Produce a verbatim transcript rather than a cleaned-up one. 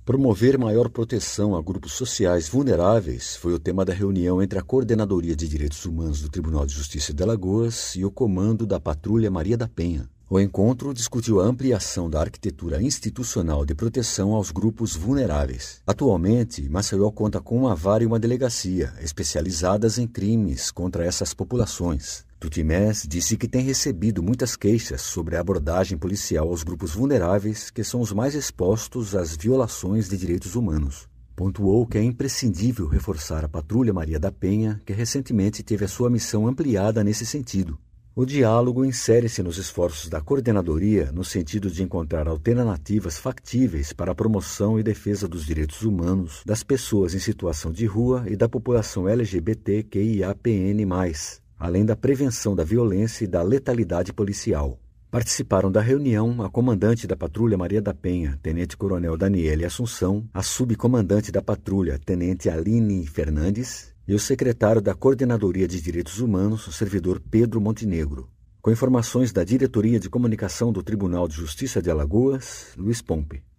Promover maior proteção a grupos sociais vulneráveis foi o tema da reunião entre a Coordenadoria de Direitos Humanos do Tribunal de Justiça de Alagoas e o comando da Patrulha Maria da Penha. O encontro discutiu a ampliação da arquitetura institucional de proteção aos grupos vulneráveis. Atualmente, Maceió conta com uma vara e uma delegacia especializadas em crimes contra essas populações. Tutimés disse que tem recebido muitas queixas sobre a abordagem policial aos grupos vulneráveis, que são os mais expostos às violações de direitos humanos. Pontuou que é imprescindível reforçar a Patrulha Maria da Penha, que recentemente teve a sua missão ampliada nesse sentido. O diálogo insere-se nos esforços da coordenadoria no sentido de encontrar alternativas factíveis para a promoção e defesa dos direitos humanos das pessoas em situação de rua e da população L G B T Q I A P N mais, além da prevenção da violência e da letalidade policial. Participaram da reunião a comandante da Patrulha Maria da Penha, Tenente-Coronel Daniele Assunção, a subcomandante da Patrulha, Tenente Aline Fernandes, e o secretário da Coordenadoria de Direitos Humanos, o servidor Pedro Montenegro. Com informações da Diretoria de Comunicação do Tribunal de Justiça de Alagoas, Luiz Pompe.